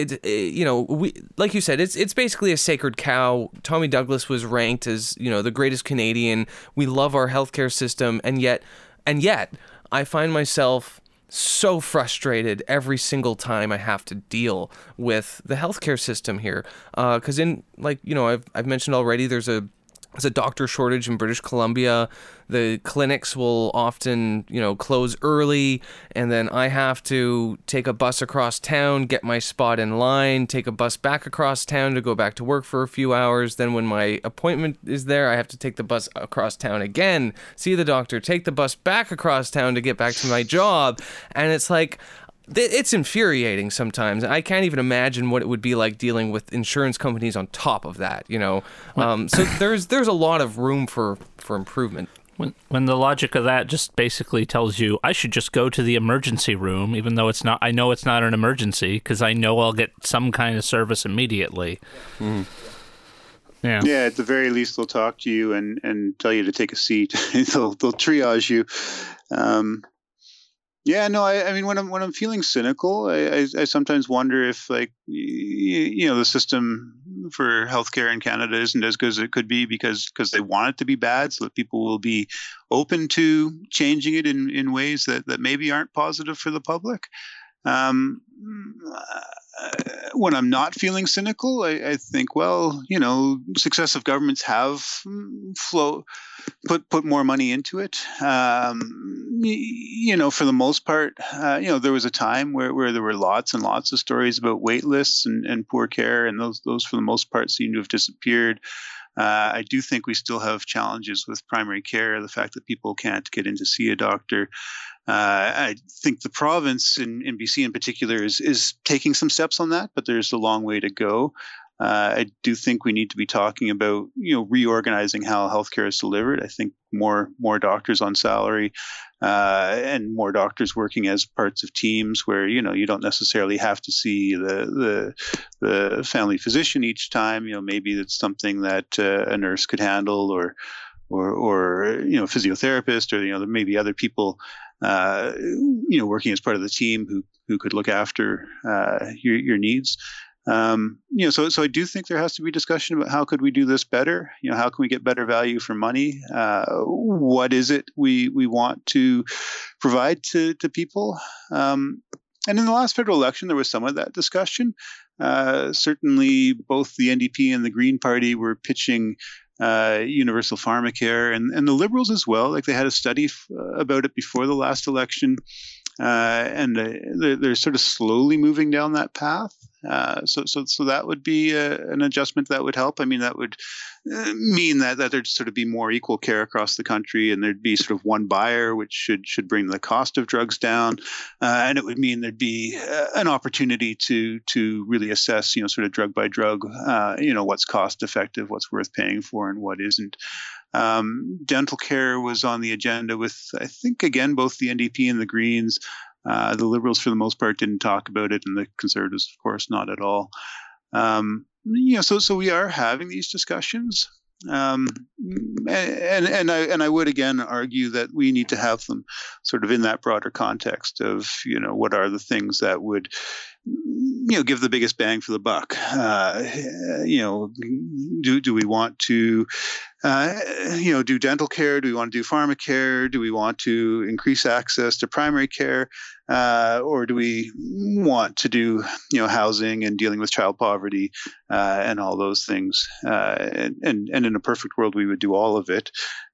like you said, it's basically a sacred cow. Tommy Douglas was ranked as, the greatest Canadian. We love our healthcare system, and yet I find myself so frustrated every single time I have to deal with the healthcare system here. Because I've mentioned already, there's a doctor shortage in British Columbia. The clinics will often, close early, and then I have to take a bus across town, get my spot in line, take a bus back across town to go back to work for a few hours. Then when my appointment is there, I have to take the bus across town again, see the doctor, take the bus back across town to get back to my job. And it's like, it's infuriating sometimes. I can't even imagine what it would be like dealing with insurance companies on top of that, So there's a lot of room for improvement. When the logic of that just basically tells you I should just go to the emergency room, even though it's not. I know it's not an emergency because I know I'll get some kind of service immediately. Mm. Yeah. Yeah. At the very least, they'll talk to you and tell you to take a seat. they'll triage you. Yeah, no, I mean, when I'm feeling cynical, I sometimes wonder if, the system for healthcare in Canada isn't as good as it could be because they want it to be bad, so that people will be open to changing it in ways that maybe aren't positive for the public. When I'm not feeling cynical, I think, well, successive governments have put more money into it. For the most part, there was a time where there were lots and lots of stories about wait lists and poor care, and those for the most part seem to have disappeared. I do think we still have challenges with primary care, the fact that people can't get in to see a doctor. I think the province in BC in particular is taking some steps on that, but there's a long way to go. I do think we need to be talking about, reorganizing how healthcare is delivered. I think more doctors on salary and more doctors working as parts of teams where, you don't necessarily have to see the family physician each time. Maybe it's something that a nurse could handle or physiotherapist, or, there may be other people, working as part of the team who could look after your needs. So I do think there has to be discussion about how could we do this better? How can we get better value for money? What is it we want to provide to people? And in the last federal election, there was some of that discussion. Certainly, both the NDP and the Green Party were pitching universal pharmacare, and the Liberals as well. Like, they had a study about it before the last election, and they're sort of slowly moving down that path. So that would be an adjustment that would help. I mean, that would mean that there'd sort of be more equal care across the country, and there'd be sort of one buyer, which should bring the cost of drugs down. And it would mean there'd be an opportunity to really assess, sort of drug by drug, what's cost effective, what's worth paying for, and what isn't. Dental care was on the agenda with, I think, again, both the NDP and the Greens. The Liberals, for the most part, didn't talk about it, and the Conservatives, of course, not at all. So we are having these discussions, and I would again argue that we need to have them sort of in that broader context of, what are the things that would give the biggest bang for the buck? Do we want to do dental care? Do we want to do pharmacare? Do we want to increase access to primary care? Or do we want to do, housing and dealing with child poverty and all those things? And in a perfect world, we would do all of it.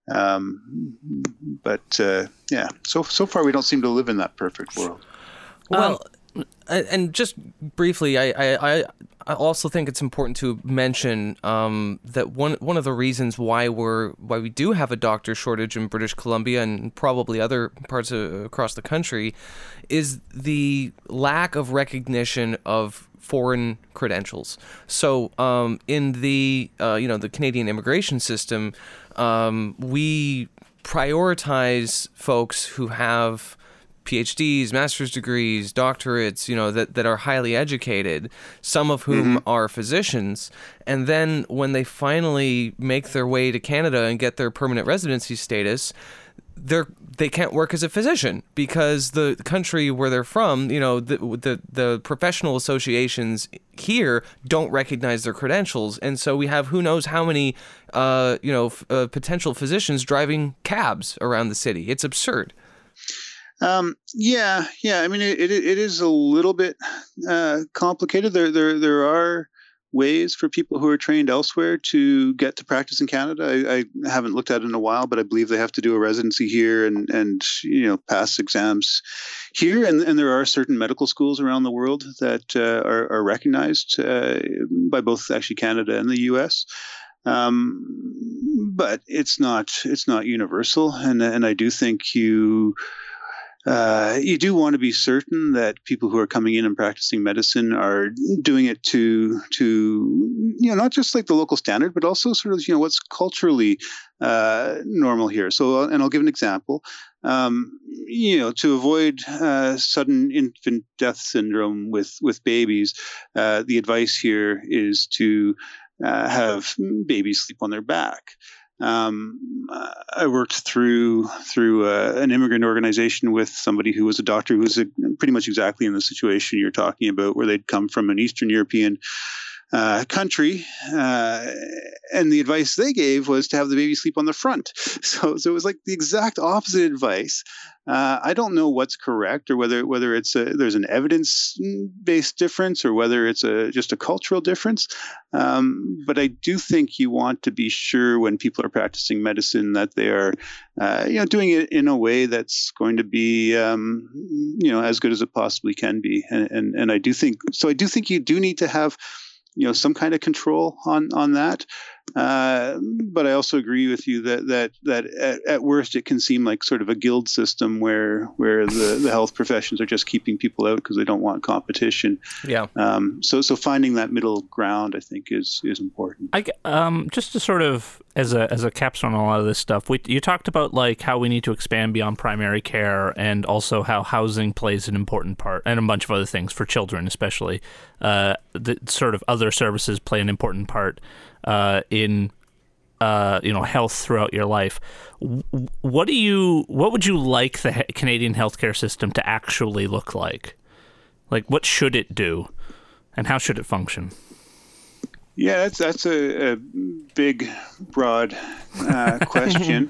So far we don't seem to live in that perfect world. Well, and just briefly, I also think it's important to mention that one of the reasons why we do have a doctor shortage in British Columbia and probably other parts across the country is the lack of recognition of foreign credentials. So in the the Canadian immigration system, we prioritize folks who have PhDs, master's degrees, doctorates, that are highly educated, some of whom are physicians. And then when they finally make their way to Canada and get their permanent residency status, they can't work as a physician because the country where they're from, the professional associations here don't recognize their credentials. And so we have who knows how many, potential physicians driving cabs around the city. It's absurd. Yeah. I mean, it is a little bit complicated. There are ways for people who are trained elsewhere to get to practice in Canada. I haven't looked at it in a while, but I believe they have to do a residency here and pass exams here. And there are certain medical schools around the world that are recognized by both actually Canada and the U.S. But it's not universal, and I do think you do want to be certain that people who are coming in and practicing medicine are doing it to not just like the local standard, but also sort of what's culturally normal here. So, and I'll give an example. To avoid sudden infant death syndrome with babies, the advice here is to have babies sleep on their back. I worked through an immigrant organization with somebody who was a doctor who was pretty much exactly in the situation you're talking about, where they'd come from an Eastern European country, and the advice they gave was to have the baby sleep on the front. So it was like the exact opposite advice. I don't know what's correct, or whether there's an evidence-based difference, or whether it's just a cultural difference. But I do think you want to be sure when people are practicing medicine that they are, doing it in a way that's going to be, as good as it possibly can be. And I do think so. I do think you do need to have some kind of control on that. But I also agree with you that at worst it can seem like sort of a guild system where the health professions are just keeping people out because they don't want competition. Yeah. So finding that middle ground, I think, is important. Just to sort of as a capstone on a lot of this stuff, you talked about like how we need to expand beyond primary care, and also how housing plays an important part, and a bunch of other things for children, especially. The sort of other services play an important part in health throughout your life. What would you like the Canadian healthcare system to actually look like? Like, what should it do, and how should it function? Yeah, that's a big, broad question.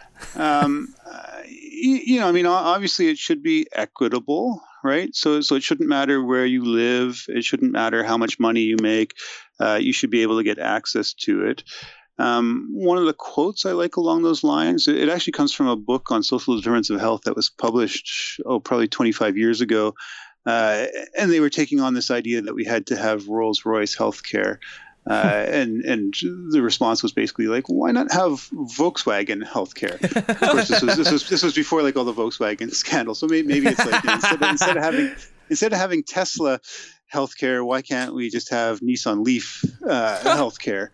Obviously it should be equitable, right? So it shouldn't matter where you live. It shouldn't matter how much money you make. You should be able to get access to it. One of the quotes I like along those lines, it actually comes from a book on social determinants of health that was published, probably 25 years ago. And they were taking on this idea that we had to have Rolls-Royce healthcare. And the response was basically like, why not have Volkswagen healthcare? Of course, this was before like all the Volkswagen scandal. So maybe it's like instead of having Tesla healthcare, why can't we just have Nissan Leaf healthcare?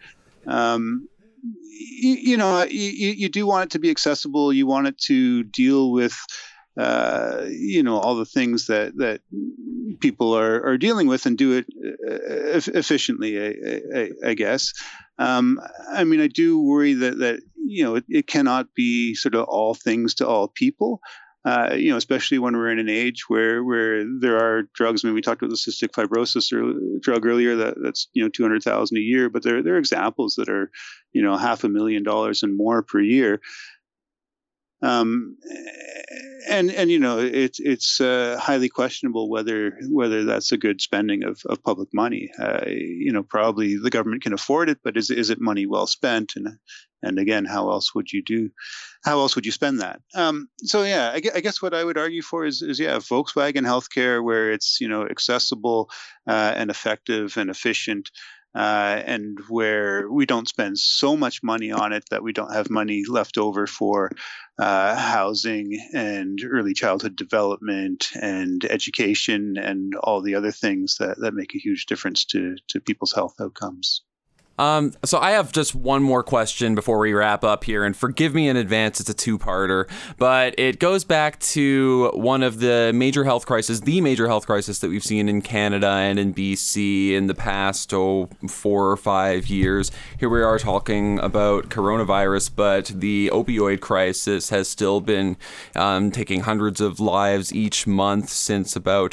You do want it to be accessible. You want it to deal with all the things that people are dealing with, and do it efficiently, I guess. I do worry that it cannot be sort of all things to all people. especially when we're in an age where there are drugs. I mean, we talked about the cystic fibrosis drug earlier. That's $200,000 a year, but there are examples that are $500,000 and more per year. And it's highly questionable whether that's a good spending of public money. Probably the government can afford it, but is it money well spent? And again, how else would you spend that? I guess what I would argue for is Volkswagen healthcare, where it's accessible and effective and efficient. And where we don't spend so much money on it that we don't have money left over for housing and early childhood development and education and all the other things that make a huge difference to people's health outcomes. So I have just one more question before we wrap up here, and forgive me in advance, it's a two-parter, but it goes back to one of the major health crises that we've seen in Canada and in BC in the past 4 or 5 years. Here we are talking about coronavirus, but the opioid crisis has still been taking hundreds of lives each month since about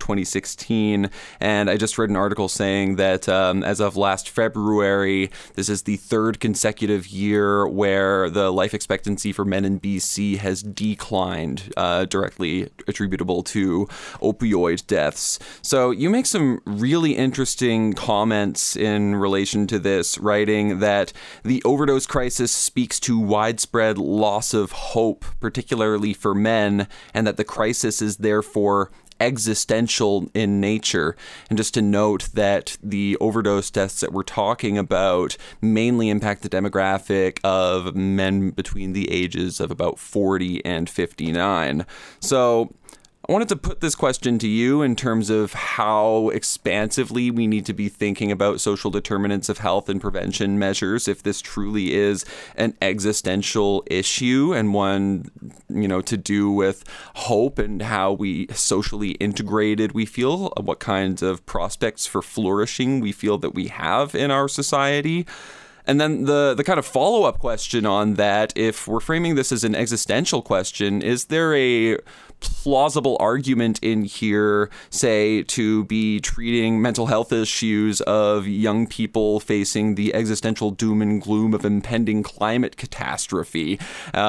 2016, and I just read an article saying that as of last February, this is the third consecutive year where the life expectancy for men in BC has declined, directly attributable to opioid deaths. So you make some really interesting comments in relation to this, writing that the overdose crisis speaks to widespread loss of hope, particularly for men, and that the crisis is therefore existential in nature. And just to note that the overdose deaths that we're talking about mainly impact the demographic of men between the ages of about 40 and 59. So I wanted to put this question to you in terms of how expansively we need to be thinking about social determinants of health and prevention measures if this truly is an existential issue and one, to do with hope and how we socially integrated we feel, what kinds of prospects for flourishing we feel that we have in our society. And then the kind of follow-up question on that, if we're framing this as an existential question, is there a plausible argument in here, say, to be treating mental health issues of young people facing the existential doom and gloom of impending climate catastrophe?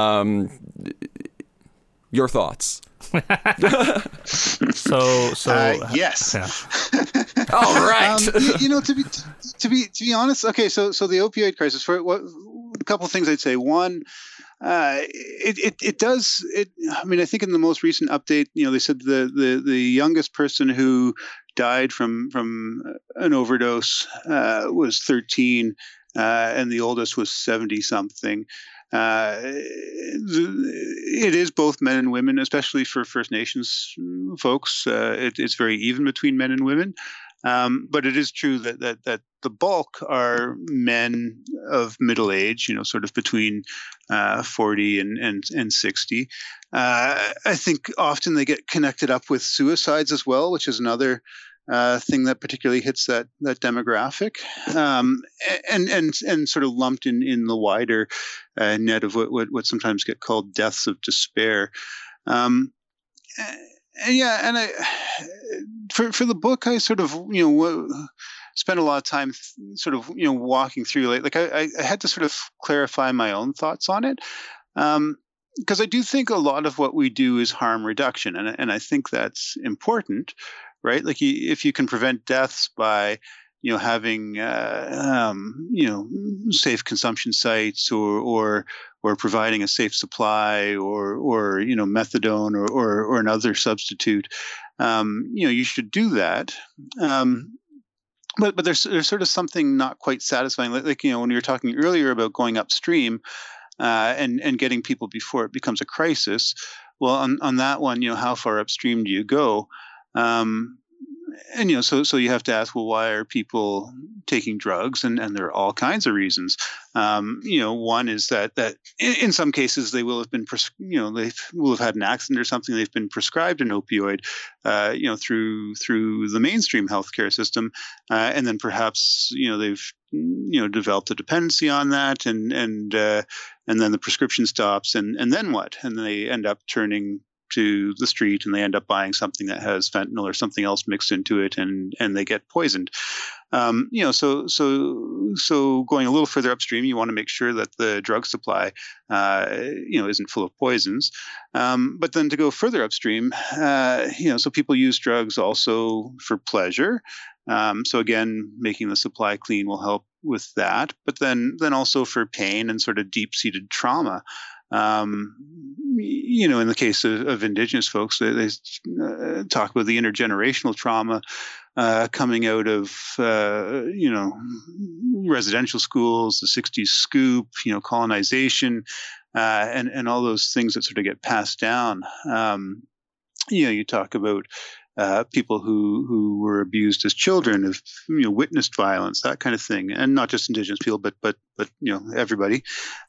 Your thoughts? Yes. Yeah. All right. To be honest, okay. So the opioid crisis. A couple of things I'd say. One, it does. I mean, I think in the most recent update, they said the youngest person who died from an overdose was 13, and the oldest was 70 something. It is both men and women, especially for First Nations folks. It's very even between men and women. But it is true that the bulk are men of middle age, sort of between 40 and 60. I think often they get connected up with suicides as well, which is another thing that particularly hits that demographic, and sort of lumped in the wider net of what sometimes get called deaths of despair. For the book, I sort of spent a lot of time sort of walking through like I had to sort of clarify my own thoughts on it. Because I do think a lot of what we do is harm reduction, and I think that's important. Right, like if you can prevent deaths by, having safe consumption sites or providing a safe supply or methadone or another substitute, you should do that. But there's sort of something not quite satisfying, like when you were talking earlier about going upstream and getting people before it becomes a crisis. Well, on that one, how far upstream do you go? So you have to ask, well, why are people taking drugs? And there are all kinds of reasons. One is that in some cases they will have been, they will have had an accident or something. They've been prescribed an opioid, through the mainstream healthcare system, and then perhaps they've developed a dependency on that, and then the prescription stops, and then what? And they end up turning to the street and they end up buying something that has fentanyl or something else mixed into it, and they get poisoned. So going a little further upstream, you want to make sure that the drug supply, isn't full of poisons. But then to go further upstream, so people use drugs also for pleasure. So again, making the supply clean will help with that. But then also for pain and sort of deep-seated trauma. In the case of Indigenous folks, they talk about the intergenerational trauma coming out of, residential schools, the 60s scoop, colonization, and all those things that sort of get passed down. You talk about people who were abused as children, have witnessed violence, that kind of thing, and not just Indigenous people, but everybody.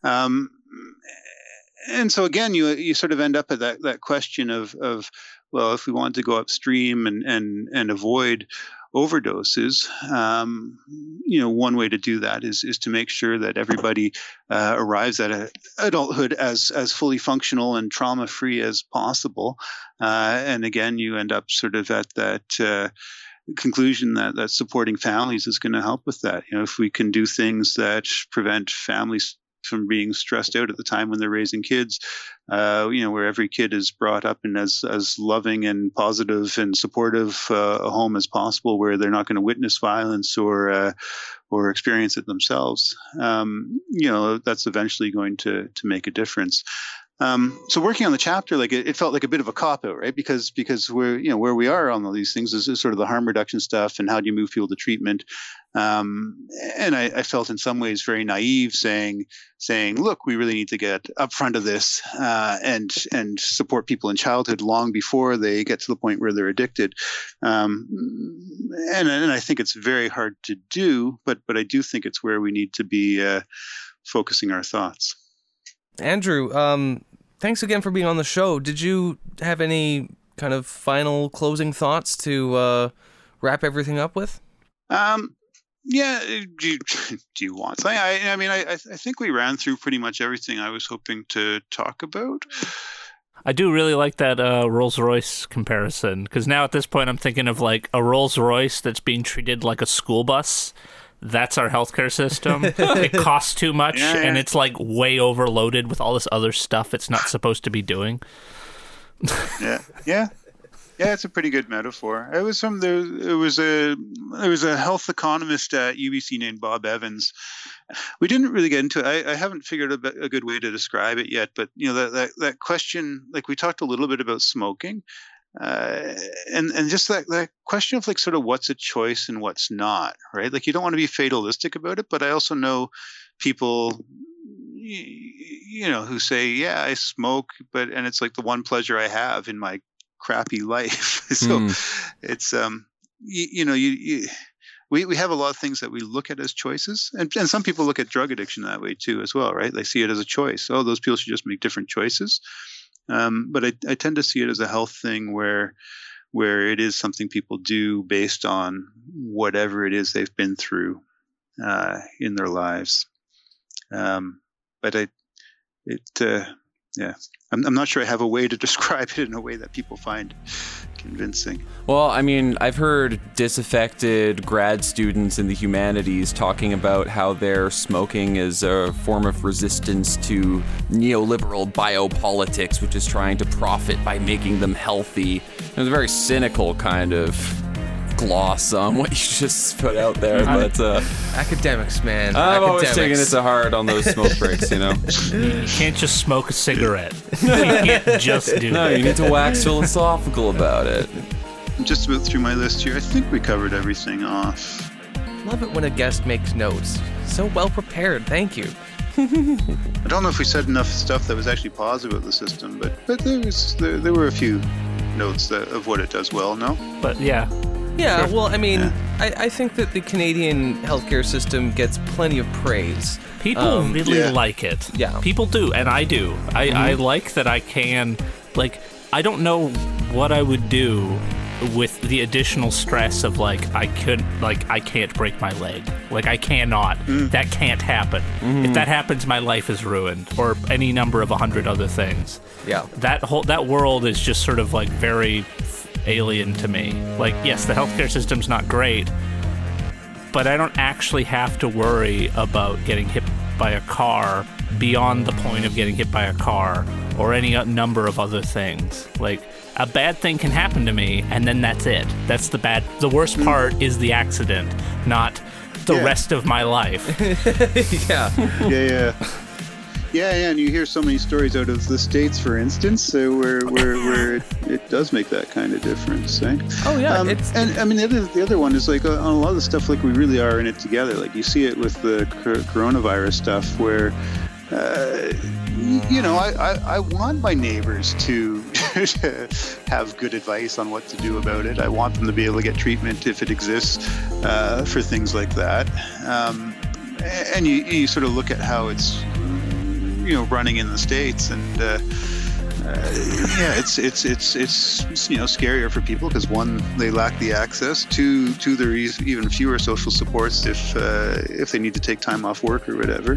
And so again, you sort of end up at that question of well, if we want to go upstream and avoid overdoses, one way to do that is to make sure that everybody arrives at adulthood as fully functional and trauma-free as possible. And again, you end up sort of at that conclusion that supporting families is going to help with that. If we can do things that prevent families from being stressed out at the time when they're raising kids, where every kid is brought up in as loving and positive and supportive a home as possible, where they're not going to witness violence or experience it themselves. That's eventually going to make a difference. So working on the chapter, it felt like a bit of a cop-out, right? Because we're, where we are on all these things is sort of the harm reduction stuff and how do you move people to treatment. And I felt in some ways very naive saying, look, we really need to get up front of this and support people in childhood long before they get to the point where they're addicted. And I think it's very hard to do, but I do think it's where we need to be focusing our thoughts. Andrew, thanks again for being on the show. Did you have any kind of final closing thoughts to wrap everything up with? Yeah. Do you want something? I think we ran through pretty much everything I was hoping to talk about. I do really like that Rolls-Royce comparison, because now at this point I'm thinking of like a Rolls-Royce that's being treated like a school bus. That's our healthcare system. It costs too much, and it's like way overloaded with all this other stuff it's not supposed to be doing. Yeah, it's a pretty good metaphor. It was there was a health economist at UBC named Bob Evans. We didn't really get into it. I haven't figured out a good way to describe it yet, but that question, like we talked a little bit about smoking. And just that question of like sort of what's a choice and what's not, right? Like you don't want to be fatalistic about it, but I also know people, who say, yeah, I smoke, and it's like the one pleasure I have in my crappy life. So it's, we have a lot of things that we look at as choices, and some people look at drug addiction that way too as well, right? They see it as a choice. Oh, those people should just make different choices. But I tend to see it as a health thing where it is something people do based on whatever it is they've been through in their lives. But I'm not sure I have a way to describe it in a way that people find convincing. Well, I mean, I've heard disaffected grad students in the humanities talking about how their smoking is a form of resistance to neoliberal biopolitics, which is trying to profit by making them healthy. There's a very cynical kind of gloss on what you just put out there, but academics, man. I'm always taking it to heart on those smoke breaks, You can't just smoke a cigarette. You can't just do No, that. you need to wax philosophical about it. I'm just about through my list here. I think we covered everything off. Love it when a guest makes notes. So well prepared. Thank you. I don't know if we said enough stuff that was actually positive of the system, but there were a few notes of what it does well. No, But yeah. Yeah, well, I mean, I think that the Canadian healthcare system gets plenty of praise. People really like it. Yeah. People do, and I do. I like that I can, I don't know what I would do with the additional stress of I can't break my leg. I cannot. That can't happen. If that happens, my life is ruined, or any number of 100 other things. Yeah. That world is just sort of very alien to me. Yes, the healthcare system's not great, but I don't actually have to worry about getting hit by a car beyond the point of getting hit by a car, or any number of other things. A bad thing can happen to me, and then that's it. That's the worst part is the accident, not the rest of my life. Yeah, and you hear so many stories out of the States, for instance, where it does make that kind of difference. Eh? Oh, yeah. And I mean, the other one is on a lot of the stuff, we really are in it together. You see it with the coronavirus stuff where, I want my neighbors to have good advice on what to do about it. I want them to be able to get treatment if it exists for things like that. And you sort of look at how it's running in the States, and it's scarier for people because, one, they lack the access, two, there is even fewer social supports if they need to take time off work or whatever.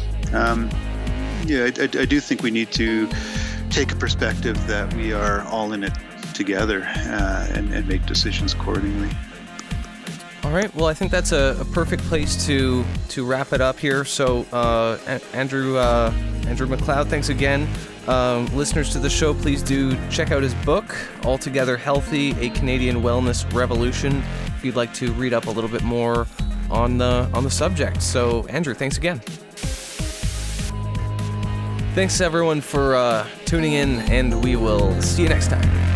I do think we need to take a perspective that we are all in it together and make decisions accordingly. All right. Well, I think that's a perfect place to wrap it up here. So, Andrew McLeod, thanks again. Listeners to the show, please do check out his book, Altogether Healthy: A Canadian Wellness Revolution, if you'd like to read up a little bit more on the subject. So, Andrew, thanks again. Thanks everyone for tuning in, and we will see you next time.